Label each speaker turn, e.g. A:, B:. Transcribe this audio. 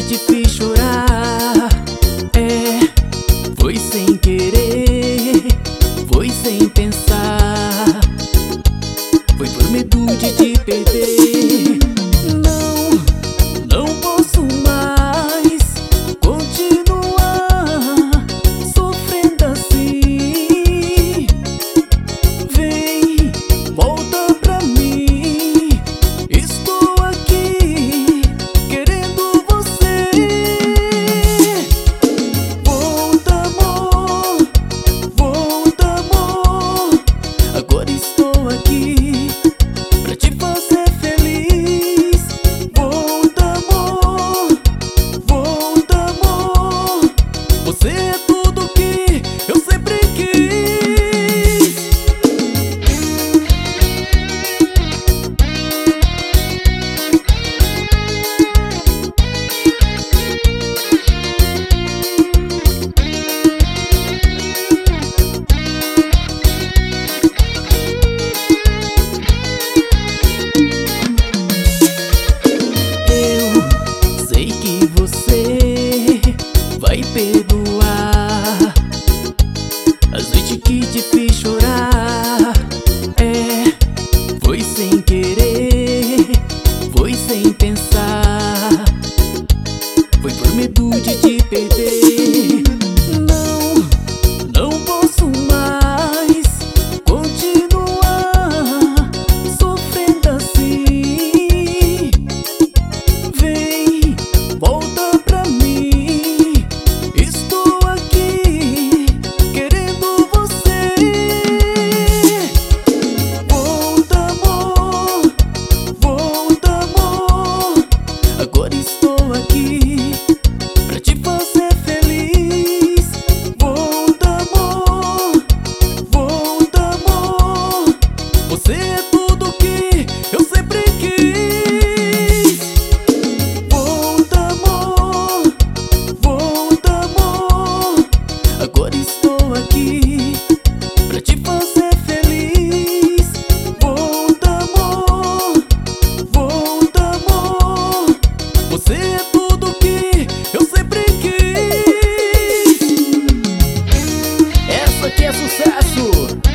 A: te fiz chorar. Foi sem querer, foi sem pensar, foi por medo de te perder. Não posso mais continuar sofrendo assim. Vem, volta pra mim. Estou aqui querendo você. Volta, amor, volta, amor. Agora estou aqui pra te fazer feliz. Volta, amor, volta, amor. Você é tudo que eu sempre quis. Eu sei que você vai perdoar as noites que te fiz chorar. Foi sem querer, foi sem pensar, foi por medo de te perder. Não posso mais continuar sofrendo assim. Vem, volta pra mim. Estou aqui querendo você. Volta, amor, volta, amor. Agora estou aqui pra te fazer feliz. Volta, amor, volta, amor. Você é tudo que eu sempre quis. Volta, amor, volta, amor. Agora estou aqui pra te fazer feliz. Volta, amor, volta, amor. Você é tudo que eu sempre quis. Essa aqui é sucesso.